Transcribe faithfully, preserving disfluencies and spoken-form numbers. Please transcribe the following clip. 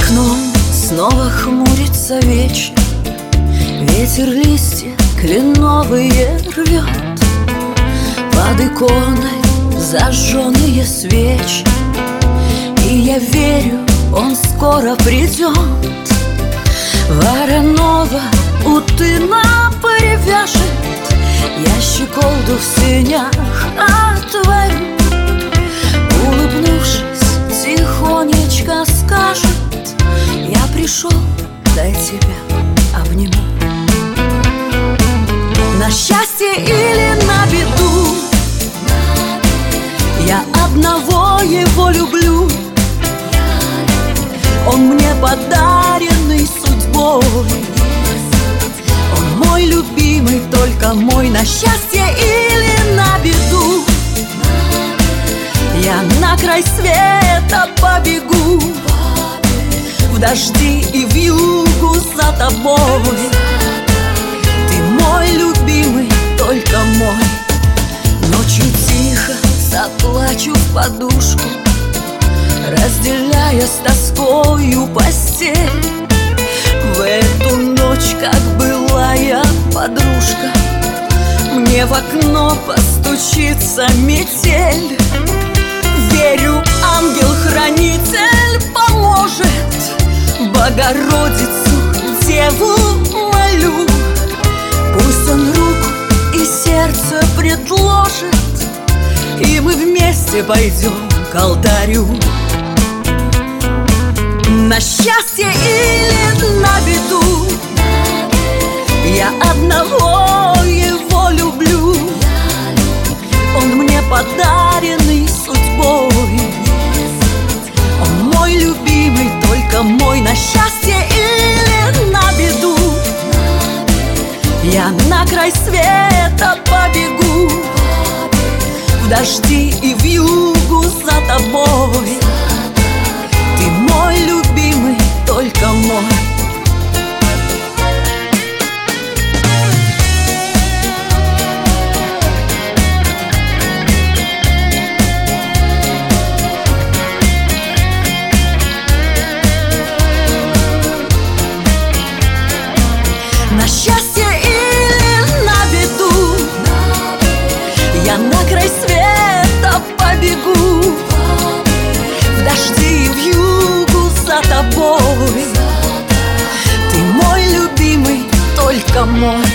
окном снова хмурится вечер, ветер листья кленовые рвет. Под иконой зажженные свечи, и я верю, он скоро придет. Воронова у тына привяжет, я щеколду в сенях отворю. Улыбнувшись, тихонечко скажет: я пришел, дай тебя обниму. На счастье или на беду, я одного его люблю. Он мне подаренный судьбой, он мой любимый, только мой. На счастье или на беду, я на край света побегу. В дожди и в югу за тобой. Ты мой любимый, только мой. Ночью тихо заплачу в подушку, разделяя с тоскою постель. В эту ночь, как былая подружка, мне в окно постучится метель. Верю, ангел-хранитель поможет, Богородицу Деву молю. Пусть он руку и сердце предложит, и мы вместе пойдем к алтарю. На счастье или на беду, я одного его люблю. Он мне подаренный судьбой, он мой любимый, только мой. На счастье или на беду, я на край света побегу. В дожди и в югу за тобой. Ты мой любимый, только мой. На счастье или на беду, я на край света побегу. В дожди и в югу за тобой. Ты мой любимый, только мой.